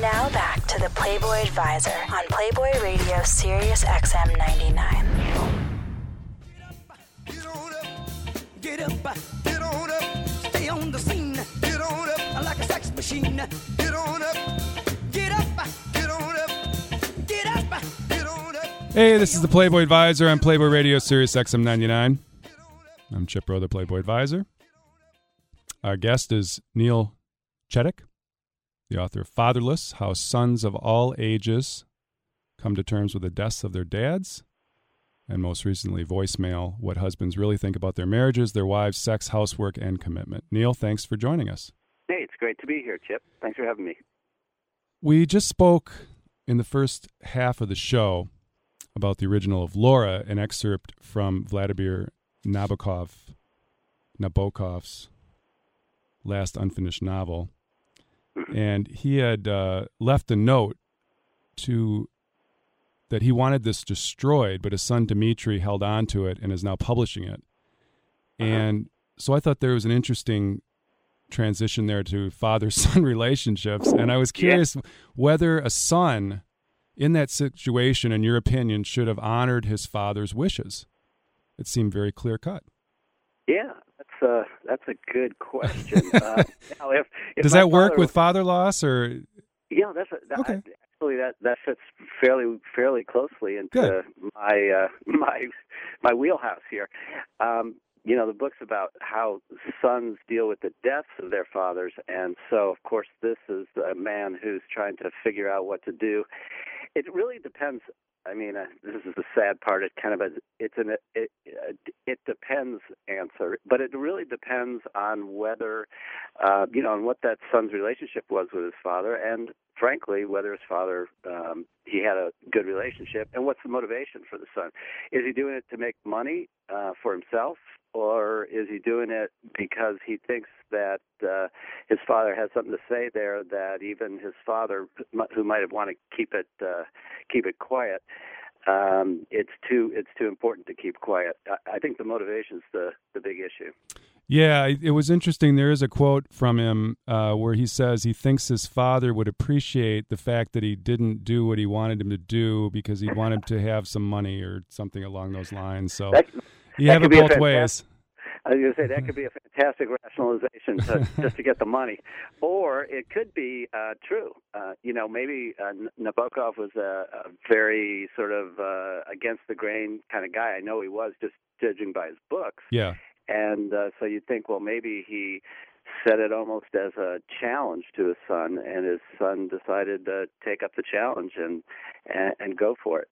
Now back to the Playboy Advisor on Playboy Radio Sirius XM 99. Get on up, get up, get on up, stay on the scene, get on up, like a sex machine, get on up, get up, get on up, get up, get on up. Hey, this is the Playboy Advisor on Playboy Radio Sirius XM 99. I'm Chip Rowe, the Playboy Advisor. Our guest is Neil Chedek, the author of Fatherless, How Sons of All Ages Come to Terms with the Deaths of Their Dads, and most recently, Voicemail, What Husbands Really Think About Their Marriages, Their Wives, Sex, Housework, and Commitment. Neil, thanks for joining us. Hey, it's great to be here, Chip. Thanks for having me. We just spoke in the first half of the show about the original of Laura, an excerpt from Vladimir Nabokov's last unfinished novel. And he had left a note that he wanted this destroyed, but his son Dmitri held on to it and is now publishing it. And so I thought there was an interesting transition there to father-son relationships. And I was curious whether a son in that situation, in your opinion, should have honored his father's wishes. It seemed very clear-cut. Yeah, that's a good question. Now, if does that work with father loss, or? Yeah, okay. Actually, that fits fairly closely into my wheelhouse here. The book's about how sons deal with the deaths of their fathers, and so of course this is a man who's trying to figure out what to do. It really depends. I mean, this is the sad part. It kind of it depends answer, but it really depends on whether on what that son's relationship was with his father, and frankly, whether his father he had a good relationship, and what's the motivation for the son? Is he doing it to make money for himself, or is he doing it because he thinks that his father has something to say there that even his father, who might have wanted to keep it quiet, it's too important to keep quiet. I think the motivation's the big issue. Yeah, it was interesting. There is a quote from him where he says he thinks his father would appreciate the fact that he didn't do what he wanted him to do because he wanted to have some money or something along those lines. So you have it both ways. I was going to say that could be a fantastic rationalization just to get the money, or it could be true. Maybe Nabokov was a very sort of against the grain kind of guy. I know he was, just judging by his books. Yeah. And so you'd think, well, maybe he set it almost as a challenge to his son, and his son decided to take up the challenge and go for it.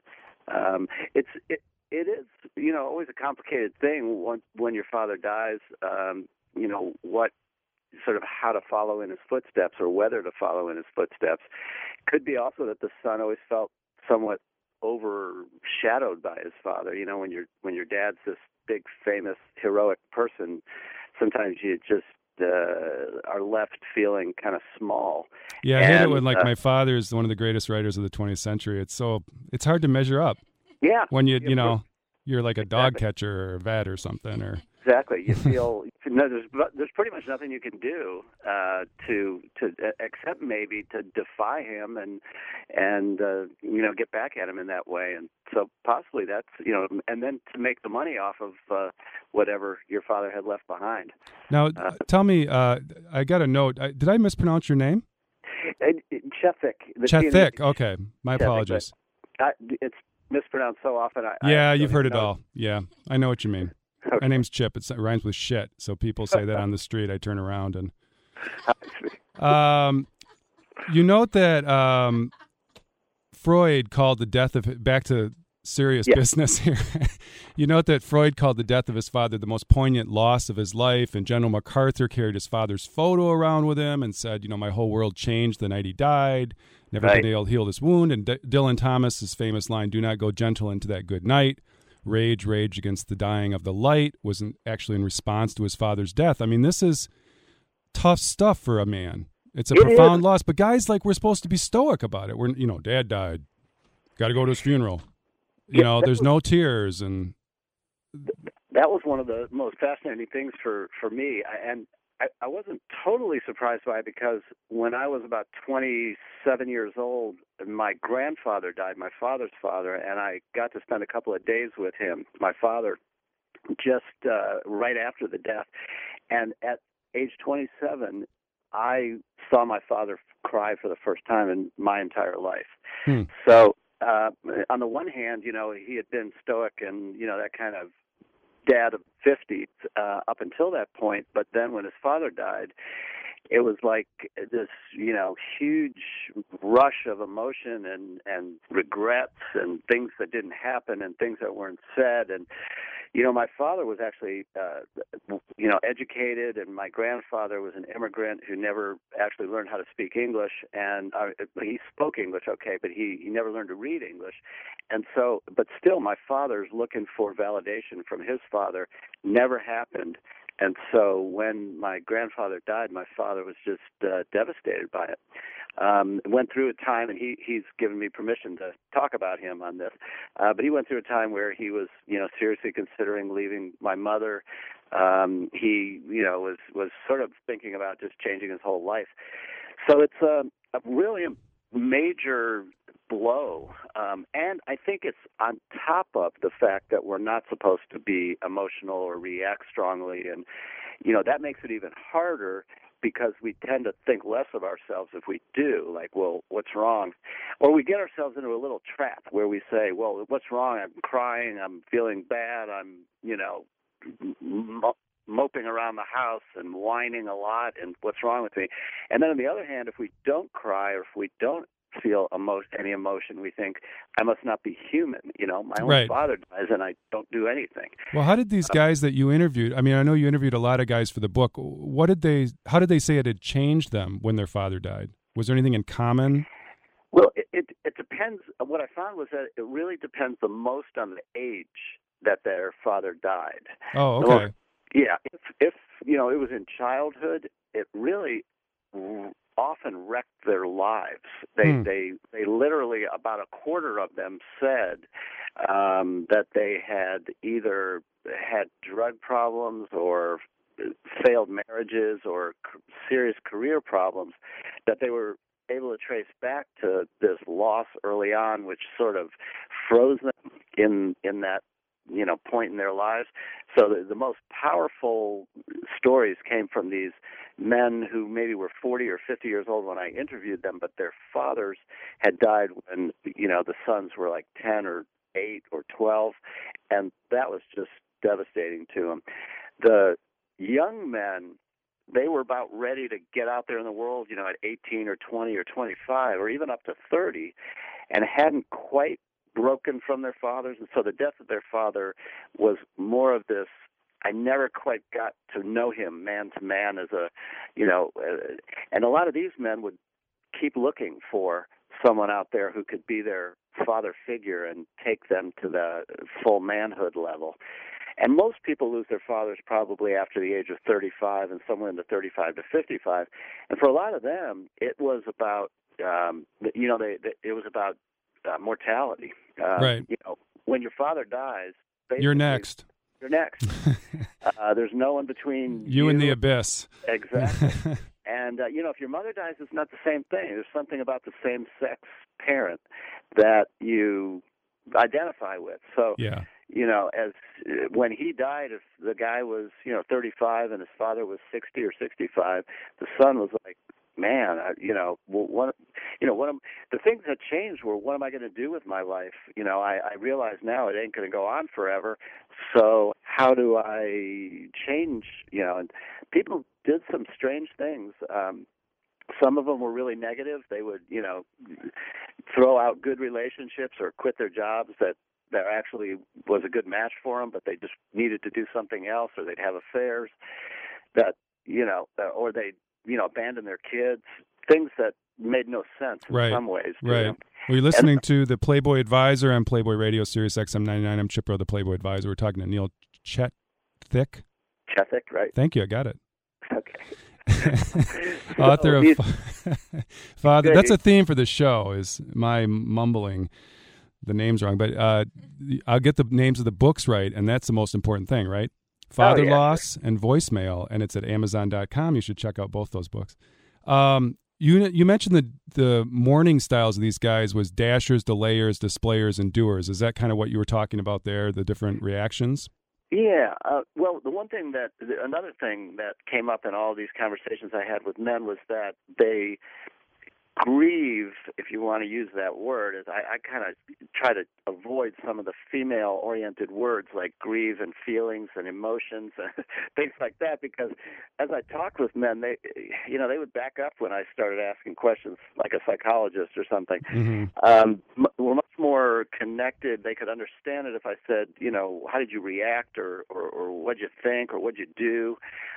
It is, always a complicated thing when your father dies, what sort of how to follow in his footsteps or whether to follow in his footsteps. Could be also that the son always felt somewhat overshadowed by his father. When your dad's this big, famous, heroic person, sometimes you just are left feeling kind of small. Yeah, I hate it when my father is one of the greatest writers of the 20th century. It's hard to measure up. Yeah. When you're like a dog catcher or a vet or something, or exactly, you feel there's pretty much nothing you can do to except maybe to defy him and get back at him in that way, and so possibly that's and then to make the money off of whatever your father had left behind. Now, tell me, I got a note. Did I mispronounce your name? Chethik. Chethik. Okay, my apologies. It's mispronounced so often. You've heard it all. Yeah, I know what you mean. Okay. My name's Chip. It rhymes with shit. So people say that on the street. I turn around and. You note that Freud called the death of back to serious business here. You note that Freud called the death of his father the most poignant loss of his life, and General MacArthur carried his father's photo around with him and said, my whole world changed the night he died. Never been able to heal this wound. And Dylan Thomas's famous line, "Do not go gentle into that good night. Rage against the dying of the light," was actually in response to his father's death. I mean, this is tough stuff for a man. It's a profound loss. But guys, we're supposed to be stoic about it. We're, Dad died. Got to go to his funeral. There's no tears. And that was one of the most fascinating things for me. And I wasn't totally surprised by it because when I was about 27 years old, my grandfather died, my father's father, and I got to spend a couple of days with him, my father, just right after the death. And at age 27, I saw my father cry for the first time in my entire life. So on the one hand, he had been stoic and, that kind of dad of 50 up until that point. But then when his father died, it was like this, huge rush of emotion and regrets and things that didn't happen and things that weren't said. And, my father was actually, educated, and my grandfather was an immigrant who never actually learned how to speak English. And he spoke English okay, but he never learned to read English. And so, but still, my father's looking for validation from his father never happened. And so when my grandfather died, my father was just devastated by it. Went through a time, and he's given me permission to talk about him on this, but he went through a time where he was, seriously considering leaving my mother. He, was sort of thinking about just changing his whole life. So it's a really major blow, and I think it's on top of the fact that we're not supposed to be emotional or react strongly, and that makes it even harder because we tend to think less of ourselves if we do, like, well, what's wrong? Or we get ourselves into a little trap where we say, well, what's wrong? I'm crying, I'm feeling bad, I'm, moping around the house and whining a lot, and what's wrong with me? And then on the other hand, if we don't cry or if we don't feel any emotion, we think, I must not be human. My own father dies and I don't do anything. Well, how did these guys that you interviewed, I mean, I know you interviewed a lot of guys for the book. How did they say it had changed them when their father died? Was there anything in common? Well, it depends. What I found was that it really depends the most on the age that their father died. Oh, okay. Yeah. If it was in childhood, it really often wrecked their lives. They literally, about a quarter of them said that they had either had drug problems or failed marriages or serious career problems that they were able to trace back to this loss early on, which sort of froze them in that point in their lives. So the most powerful stories came from these men who maybe were 40 or 50 years old when I interviewed them, but their fathers had died when, the sons were like 10 or 8 or 12, and that was just devastating to them. The young men, they were about ready to get out there in the world, at 18 or 20 or 25 or even up to 30, and hadn't quite broken from their fathers. And so the death of their father was more of this, I never quite got to know him man to man as and a lot of these men would keep looking for someone out there who could be their father figure and take them to the full manhood level. And most people lose their fathers probably after the age of 35 and somewhere in the 35 to 55. And for a lot of them, it was about, it was about mortality. Right. When your father dies, you're next. You're next. There's no one between you and the abyss. Exactly. And, if your mother dies, it's not the same thing. There's something about the same-sex parent that you identify with. So, yeah. As when he died, if the guy was, 35 and his father was 60 or 65, the son was like, man, the things that changed were, what am I going to do with my life? I realize now it ain't going to go on forever. So how do I change? And people did some strange things. Some of them were really negative. They would, throw out good relationships or quit their jobs that actually was a good match for them, but they just needed to do something else, or they'd have affairs that, or they'd, abandon their kids, things that made no sense in some ways. Right. Well, you're listening to the Playboy Advisor on Playboy Radio, Sirius XM 99. I'm Chip Rowe, the Playboy Advisor. We're talking to Neil Chethick. Chethick, right? Thank you. I got it. Okay. Author of Father. That's a theme for the show, is my mumbling the names wrong. But I'll get the names of the books right, and that's the most important thing, right? Father Loss and Voicemail, and it's at Amazon.com. You should check out both those books. You mentioned the mourning styles of these guys was dashers, delayers, displayers, and doers. Is that kind of what you were talking about there, the different reactions? Yeah. Well, another thing that came up in all these conversations I had with men was that they grieve, if you want to use that word, is I kind of try to avoid some of the female-oriented words like grieve and feelings and emotions and things like that, because as I talked with men, they would back up when I started asking questions like a psychologist or something. Mm-hmm. We're much more connected. They could understand it if I said, how did you react or what'd you think or what'd you do?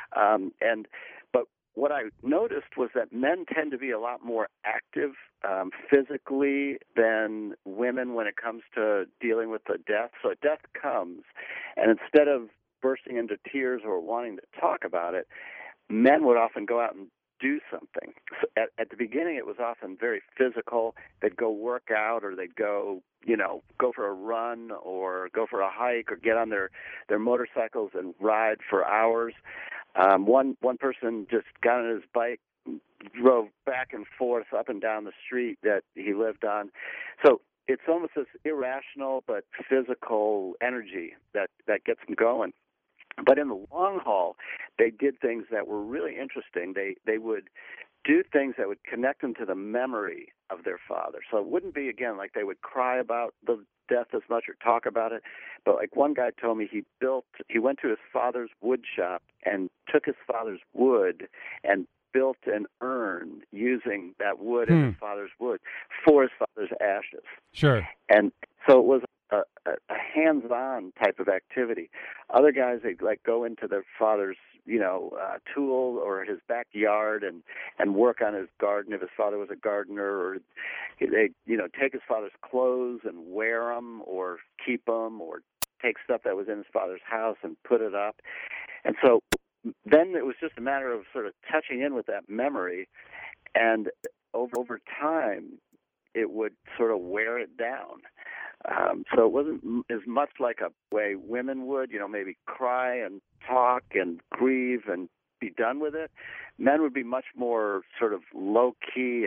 But what I noticed was that men tend to be a lot more active physically than women when it comes to dealing with the death. So death comes, and instead of bursting into tears or wanting to talk about it, men would often go out and do something. So at the beginning, it was often very physical. They'd go work out, or they'd go for a run, or go for a hike, or get on their motorcycles and ride for hours. One person just got on his bike, drove back and forth up and down the street that he lived on. So it's almost this irrational but physical energy that gets them going. But in the long haul, they did things that were really interesting. They would do things that would connect them to the memory of their father. So it wouldn't be, again, like they would cry about the death as much or talk about it. But like one guy told me, he went to his father's wood shop and took his father's wood and built an urn using that wood and his father's wood for his father's ashes. Sure. And so it was a hands-on type of activity. Other guys, they like go into their father's, tool or his backyard and work on his garden if his father was a gardener, or they, take his father's clothes and wear them or keep them, or take stuff that was in his father's house and put it up. And so then it was just a matter of sort of touching in with that memory, and over time it would sort of wear it down. So it wasn't as much like a way women would, maybe cry and talk and grieve and be done with it. Men would be much more sort of low-key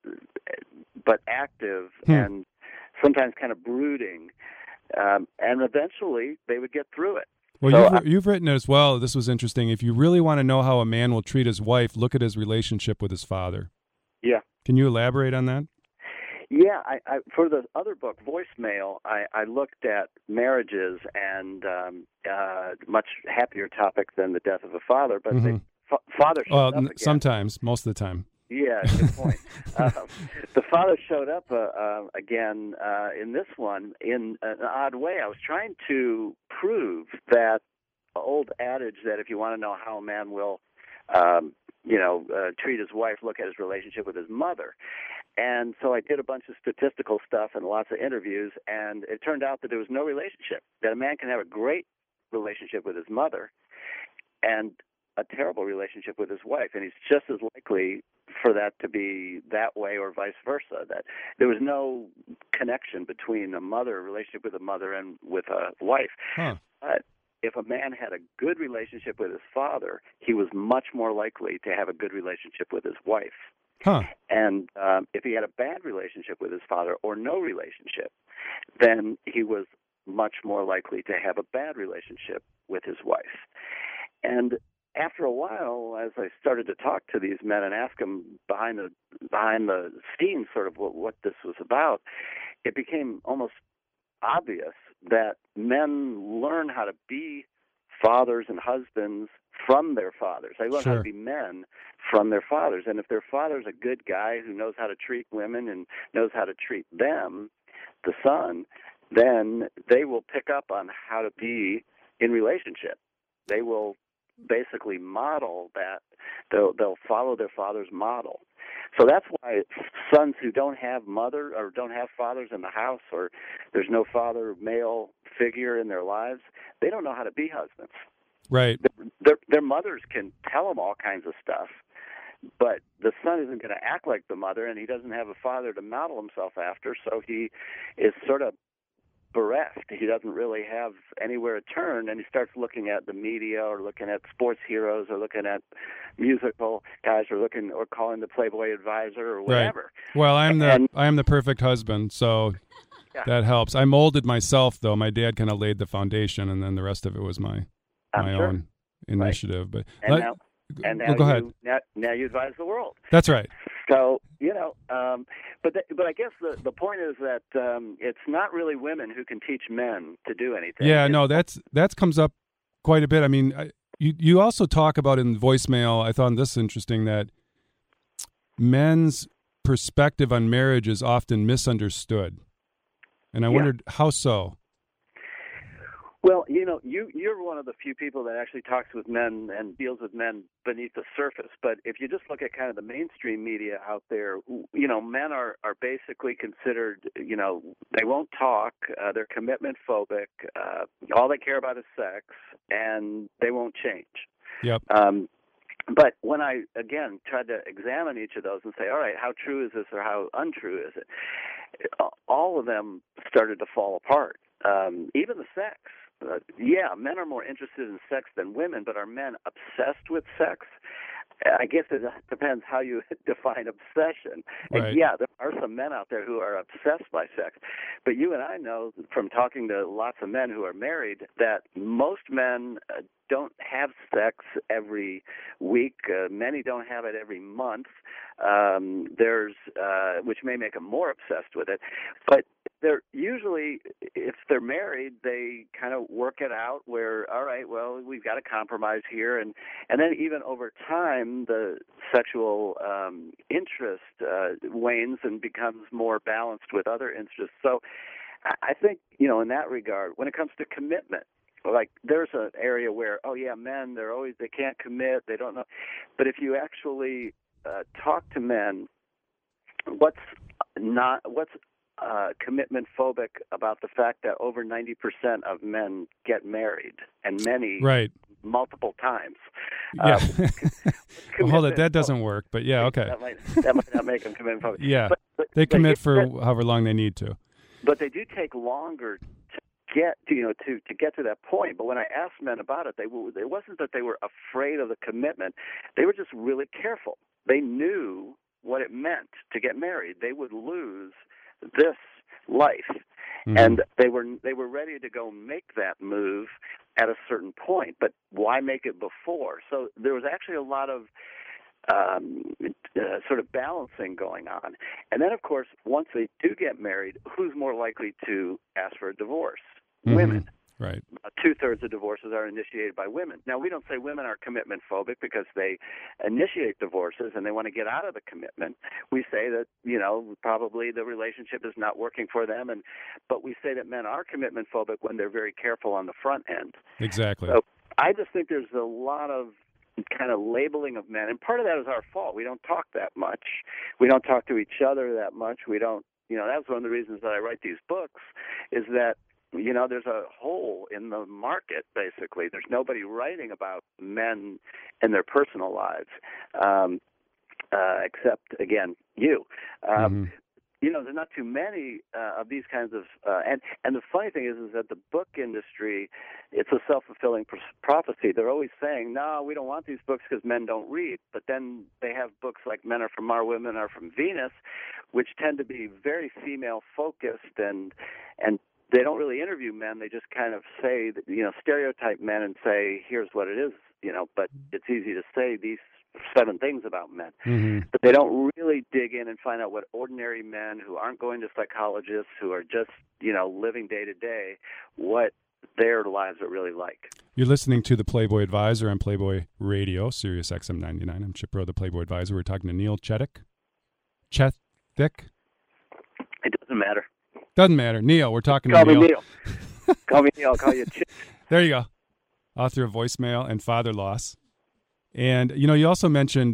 but active and sometimes kind of brooding. And eventually they would get through it. Well, so, you've written as well, this was interesting, if you really want to know how a man will treat his wife, look at his relationship with his father. Yeah. Can you elaborate on that? Yeah, I for the other book, Voicemail, I looked at marriages and much happier topic than the death of a father, but the father showed up again. Sometimes, most of the time. Yeah, good point. The father showed up again in this one in an odd way. I was trying to prove that old adage that if you want to know how a man will, treat his wife, look at his relationship with his mother. And so I did a bunch of statistical stuff and lots of interviews, and it turned out that there was no relationship, that a man can have a great relationship with his mother and a terrible relationship with his wife, and he's just as likely for that to be that way or vice versa, that there was no connection between a relationship with a mother and with a wife. Huh. But if a man had a good relationship with his father, he was much more likely to have a good relationship with his wife. Huh. And if he had a bad relationship with his father or no relationship, then he was much more likely to have a bad relationship with his wife. And after a while, as I started to talk to these men and ask them behind the scenes sort of what this was about, it became almost obvious that men learn how to be fathers and husbands from their fathers. They learn how to be men from their fathers. And if their father's a good guy who knows how to treat women and knows how to treat them, the son, then they will pick up on how to be in relationship. They will basically model that. They'll follow their father's model. So that's why sons who don't have mother or don't have fathers in the house, or there's no father male figure in their lives, they don't know how to be husbands. Right. Their mothers can tell them all kinds of stuff, but the son isn't going to act like the mother, and he doesn't have a father to model himself after, so he is sort of bereft. He doesn't really have anywhere to turn, and he starts looking at the media or looking at sports heroes or looking at musical guys or calling the Playboy Advisor or whatever. Right. Well, I am the perfect husband, so that helps. I molded myself, though. My dad kind of laid the foundation, and then the rest of it was my own initiative. Right. But now go ahead. Now you advise the world. That's right. So, but I guess the point is that it's not really women who can teach men to do anything. Yeah, no, that comes up quite a bit. I mean, you also talk about in voicemail, I thought this interesting, that men's perspective on marriage is often misunderstood. And I wondered, how so? Well, you're one of the few people that actually talks with men and deals with men beneath the surface. But if you just look at kind of the mainstream media out there, men are basically considered, they won't talk, they're commitment phobic, all they care about is sex, and they won't change. Yep. But when I, again, tried to examine each of those and say, all right, how true is this or how untrue is it, all of them started to fall apart. Even the sex. Men are more interested in sex than women, but are men obsessed with sex? I guess it depends how you define obsession. Right. And there are some men out there who are obsessed by sex. But you and I know from talking to lots of men who are married that most men don't have sex every week. Many don't have it every month. Which may make them more obsessed with it. But they're usually, if they're married, they kind of work it out where, all right, well, we've got to compromise here. And then even over time, the sexual interest wanes and becomes more balanced with other interests. So I think, in that regard, when it comes to commitment, like there's an area where, men, they can't commit, they don't know. But if you actually talk to men, what's commitment phobic about the fact that over 90% of men get married, and many multiple times. Yeah. Well, hold it. That doesn't work. But okay. That might not make them commitment phobic. Yeah. But they commit for however long they need to. But they do take longer to get to get to that point. But when I asked men about it, it wasn't that they were afraid of the commitment. They were just really careful. They knew what it meant to get married. They would lose this life, and they were ready to go make that move at a certain point. But why make it before? So there was actually a lot of sort of balancing going on. And then, of course, once they do get married, who's more likely to ask for a divorce? Women. Right. 2/3 of divorces are initiated by women. Now, we don't say women are commitment phobic because they initiate divorces and they want to get out of the commitment. We say that, probably the relationship is not working for them, but we say that men are commitment phobic when they're very careful on the front end. Exactly. So I just think there's a lot of kind of labeling of men, and part of that is our fault. We don't talk that much. We don't talk to each other that much. We don't, that's one of the reasons that I write these books, is that there's a hole in the market, basically. There's nobody writing about men and their personal lives, except, again, you. There's not too many of these kinds of and the funny thing is that the book industry, it's a self-fulfilling prophecy. They're always saying, no, we don't want these books because men don't read. But then they have books like Men Are From Mars, Women Are From Venus, which tend to be very female-focused, and they don't really interview men. They just kind of say, stereotype men and say, here's what it is, but it's easy to say these 7 things about men. But they don't really dig in and find out what ordinary men who aren't going to psychologists, who are just, living day to day, what their lives are really like. You're listening to the Playboy Advisor on Playboy Radio, Sirius XM 99. I'm Chip Rowe, the Playboy Advisor. We're talking to Neil Chethik. It doesn't matter. Doesn't matter. Neil, we're talking to Neil. Call me Neil. Call me Neil. I'll call you Chip. There you go. Author of Voicemail and Father Loss. And, you also mentioned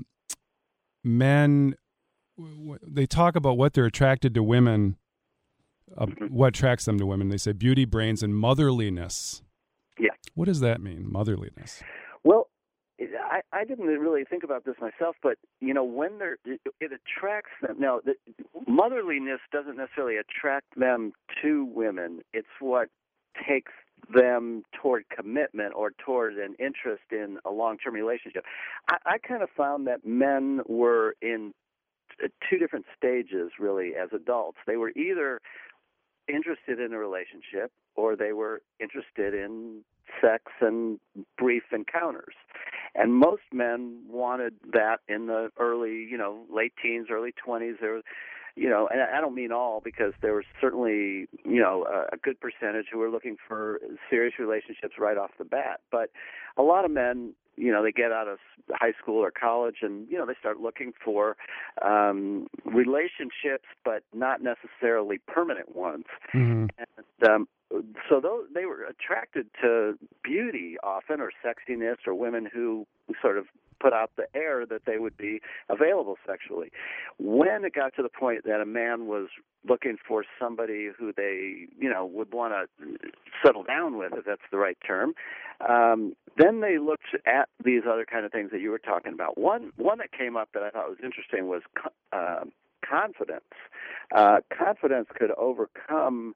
men, they talk about what they're attracted to women, what attracts them to women. They say beauty, brains, and motherliness. Yeah. What does that mean, motherliness? Well, I didn't really think about this myself, but when it attracts them. Now, motherliness doesn't necessarily attract them to women. It's what takes them toward commitment or toward an interest in a long-term relationship. I kind of found that men were in two different stages, really, as adults. They were either interested in a relationship or they were interested in sex and brief encounters. And most men wanted that in the early, late teens, early 20s. There was, and I don't mean all, because there was certainly, a good percentage who were looking for serious relationships right off the bat. But a lot of men, they get out of high school or college and, they start looking for relationships, but not necessarily permanent ones. Mm-hmm. And so they were attracted to beauty often, or sexiness, or women who sort of put out the air that they would be available sexually. When it got to the point that a man was looking for somebody who they, would want to settle down with, if that's the right term, then they looked at these other kind of things that you were talking about. One that came up that I thought was interesting was confidence. Confidence could overcome,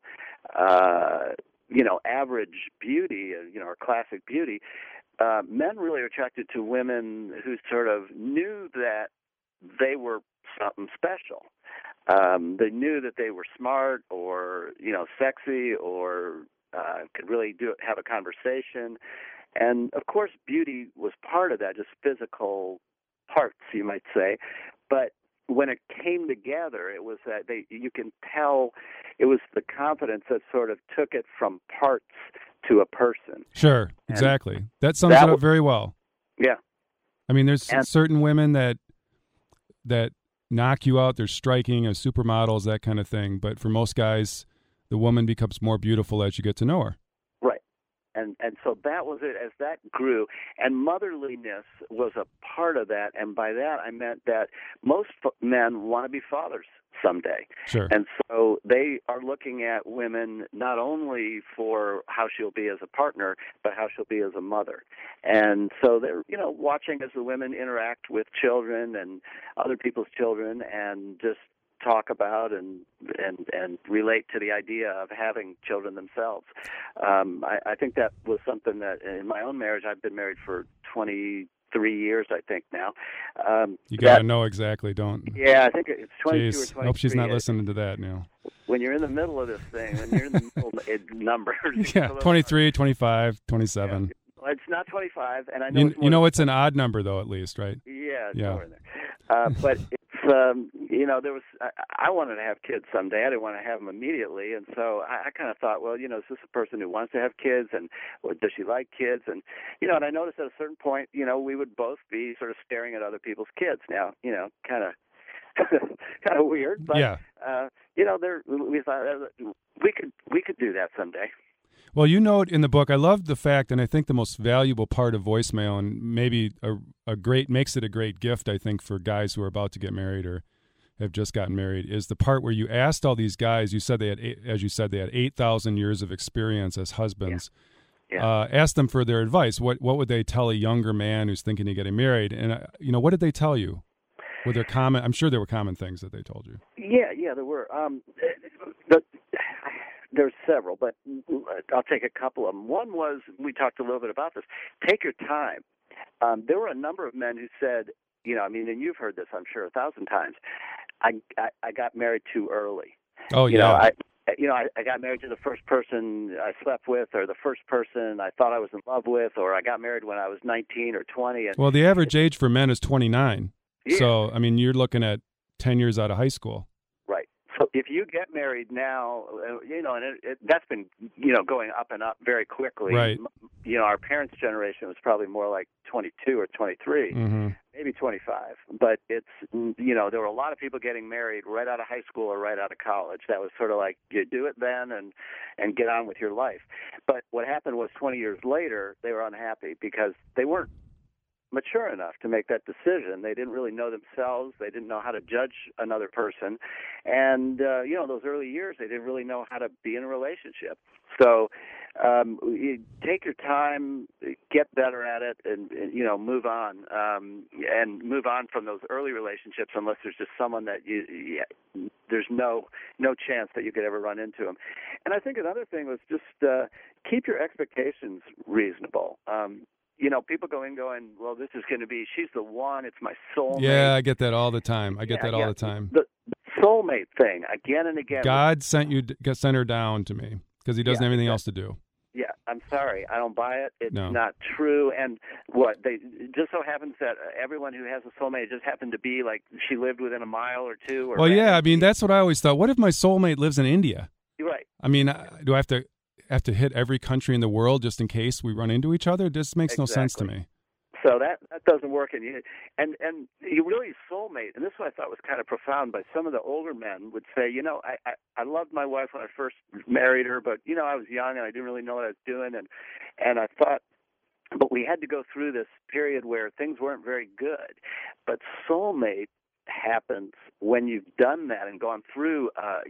average beauty, or classic beauty. Men really are attracted to women who sort of knew that they were something special. They knew that they were smart, or sexy, or could really have a conversation. And of course, beauty was part of that, just physical parts, you might say. But when it came together, it was that you can tell it was the confidence that sort of took it from parts to a person. Sure, exactly. That sums it up very well. Yeah. I mean, there's certain women that knock you out. They're striking as supermodels, that kind of thing. But for most guys, the woman becomes more beautiful as you get to know her. Right. And so that was it as that grew. And motherliness was a part of that. And by that, I meant that most men want to be fathers someday. Sure. And so they are looking at women not only for how she'll be as a partner, but how she'll be as a mother. And so they're, watching as the women interact with children and other people's children, and just talk about and relate to the idea of having children themselves. I think that was something that in my own marriage, I've been married for 23 years, I think now. You got to know exactly, don't. Yeah, I think it's 22 Jeez, or 23. I hope she's not listening to that now. When you're in the middle of this thing, when you're in the middle, it numbers. Yeah, 23, 25, 27. Yeah. Well, it's not 25, and I know it's an odd number, though, at least, right? Yeah, it's yeah. More in there. But it's, there was, I wanted to have kids someday. I didn't want to have them immediately. And so I kind of thought, well, is this a person who wants to have kids, and does she like kids? And, and I noticed at a certain point, we would both be sort of staring at other people's kids. Now, kind of weird, but, yeah. we thought we could do that someday. Well, you note in the book, I love the fact, and I think the most valuable part of voicemail, and maybe makes it a great gift, I think, for guys who are about to get married or have just gotten married, is the part where you asked all these guys. You said they had 8,000 years of experience as husbands. Yeah. Asked them for their advice. What would they tell a younger man who's thinking of getting married? And what did they tell you? Were there common? I'm sure there were common things that they told you. Yeah, there were. There's several, but I'll take a couple of them. One was, we talked a little bit about this, take your time. There were a number of men who said, and you've heard this, I'm sure, 1,000 times, I got married too early. Oh, yeah. I got married to the first person I slept with, or the first person I thought I was in love with, or I got married when I was 19 or 20. Well, the average age for men is 29. Yeah. So, you're looking at 10 years out of high school. Right. So if you get married now, and that's been, going up and up very quickly. Right. Our parents' generation was probably more like 22 or 23, maybe 25. But it's, there were a lot of people getting married right out of high school or right out of college. That was sort of like, you do it then and get on with your life. But what happened was 20 years later, they were unhappy because they weren't mature enough to make that decision. They didn't really know themselves. They didn't know how to judge another person. And, those early years, they didn't really know how to be in a relationship. So take your time, get better at it, and move on, and move on from those early relationships unless there's just someone that there's no chance that you could ever run into them. And I think another thing was just keep your expectations reasonable. People going, well, this is going to be, she's the one, it's my soulmate. Yeah, I get that all the time. The soulmate thing, again and again. God sent her down to me because he doesn't have anything else to do. Yeah, I'm sorry. I don't buy it. It's No. not true. And it just so happens that everyone who has a soulmate just happened to be like she lived within a mile or two. Well, yeah, I mean, that's what I always thought. What if my soulmate lives in India? You're right. I mean, do I have to hit every country in the world just in case we run into each other? It just makes no sense to me. So that doesn't work, and you really soulmate. And this is what I thought was kind of profound. But some of the older men would say, I loved my wife when I first married her, but I was young and I didn't really know what I was doing, and I thought, but we had to go through this period where things weren't very good. But soulmate happens when you've done that and gone through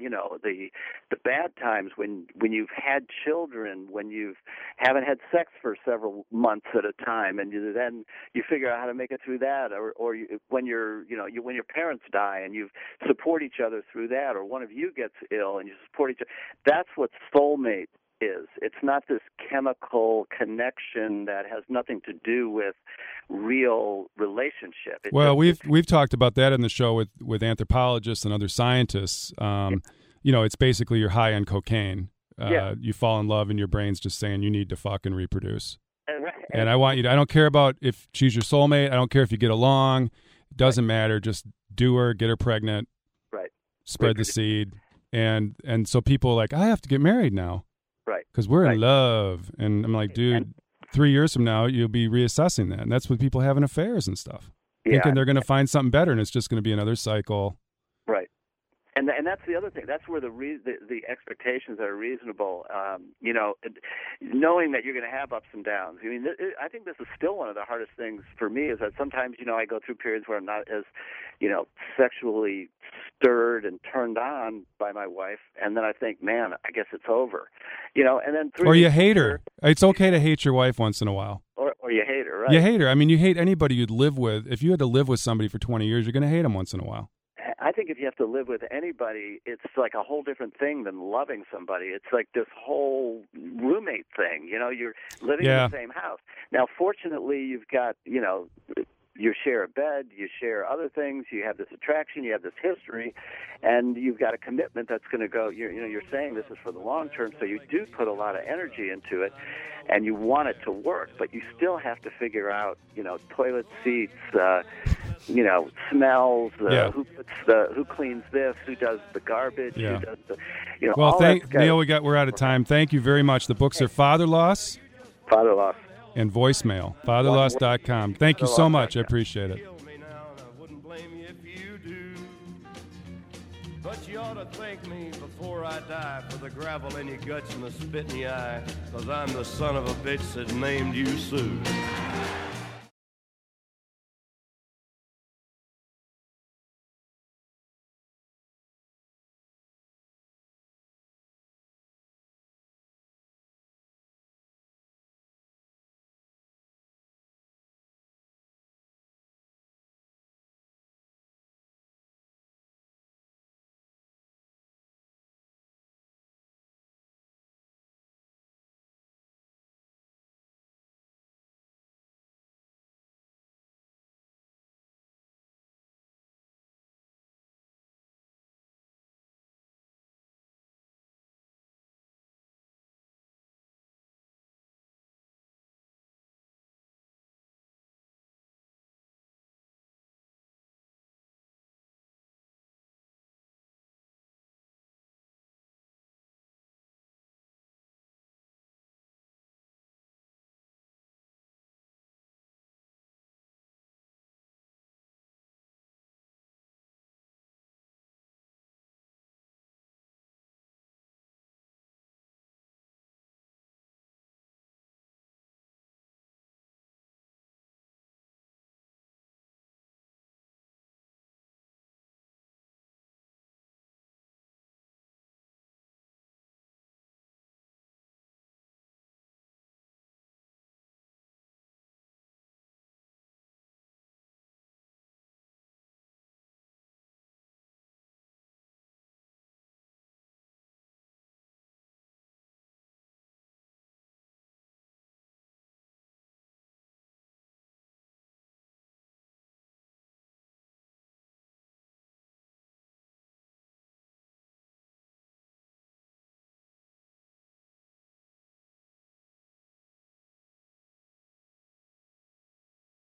the bad times, when you've had children, when you haven't had sex for several months at a time, and then you figure out how to make it through that, or when when your parents die and you support each other through that, or one of you gets ill and you support each other. That's what soulmate is. It's not this chemical connection that has nothing to do with real relationship. We've talked about that in the show with anthropologists and other scientists. It's basically you're high on cocaine. You fall in love and your brain's just saying you need to fuck and reproduce. And I want you to, I don't care about if she's your soulmate. I don't care if you get along. It doesn't matter. Just do her, get her pregnant. Right. Spread the seed. And so people are like, I have to get married now. Right. Because we're in love. And I'm like, dude, 3 years from now, you'll be reassessing that. And that's with people having affairs and stuff. Thinking they're going to find something better, and it's just going to be another cycle. Right. And that's the other thing. That's where the expectations that are reasonable, knowing that you're going to have ups and downs. I mean, I think this is still one of the hardest things for me, is that sometimes, I go through periods where I'm not as, sexually stirred and turned on by my wife, and then I think, man, I guess it's over, and then or you hate her. It's okay to hate your wife once in a while. Or you hate her, right? You hate her. I mean, you hate anybody you'd live with. If you had to live with somebody for 20 years, you're going to hate them once in a while. I think if you have to live with anybody, it's like a whole different thing than loving somebody. It's like this whole roommate thing. You're living in the same house. Now, fortunately, you've got, you share a bed, you share other things, you have this attraction, you have this history, and you've got a commitment that's going to go, you're saying this is for the long term, so you do put a lot of energy into it, and you want it to work, but you still have to figure out, toilet seats, smells, who cleans this, who does the garbage, who does the, well, Neil, we're out of time. Thank you very much. The books are Father Loss, and Voicemail, fatherloss.com. Thank you so much. I appreciate it. But you ought to thank me before I die for the gravel in your guts and the spit in your eye, 'cause I'm the son of a bitch that named you Sue.